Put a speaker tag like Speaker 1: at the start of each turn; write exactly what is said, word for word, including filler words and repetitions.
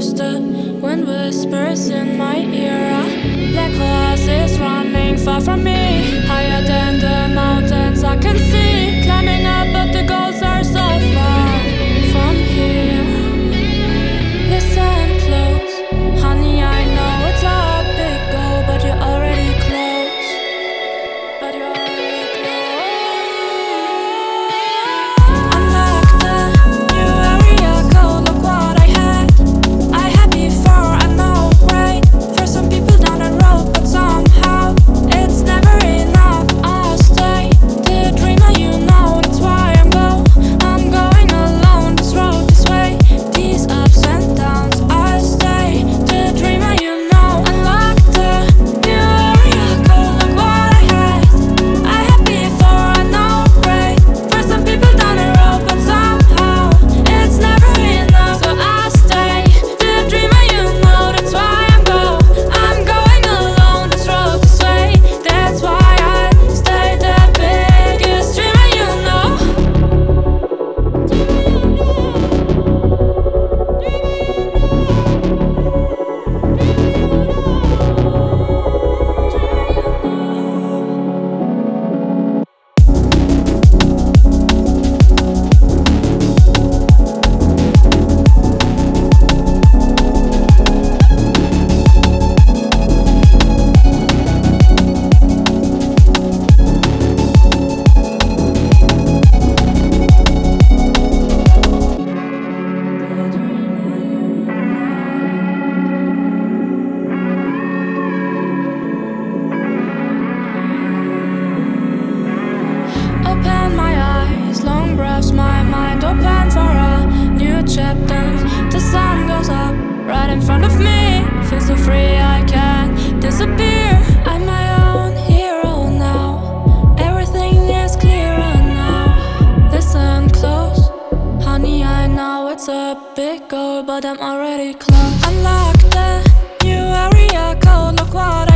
Speaker 1: close. The wind whispers in my ear. A black horse is running far from me, higher than the mountains I can see. Climbing up, but the goals are so far from here. Listen close, honey, I know it's a big goal, but you're already close. But you're already close. Unlock the new area code. Look what I had. I had before, I know, great. For some people down the road, but somehow it's never enough. I'll stay the dreamer, you know. That's why I'm go. I'm going alone. This road, this way, these ups and downs. I'll stay the dreamer, you know. Unlock the new area code. Look what I had. I had before, I know, great. For some people down the road, but somehow it's never enough. So I'll stay the dreamer, you know. That's why I'm go. I'm going alone. This road, this way. That's why I stay the biggest dreamer, you know. Open my eyes, long breaths, my mind open for a new chapter. The sun goes up right in front of me. Feel so free, I can't disappear. I'm my own hero now. Everything is clearer now. Listen close, honey, I know it's a big goal, but I'm already close. Unlock the new area code. Look what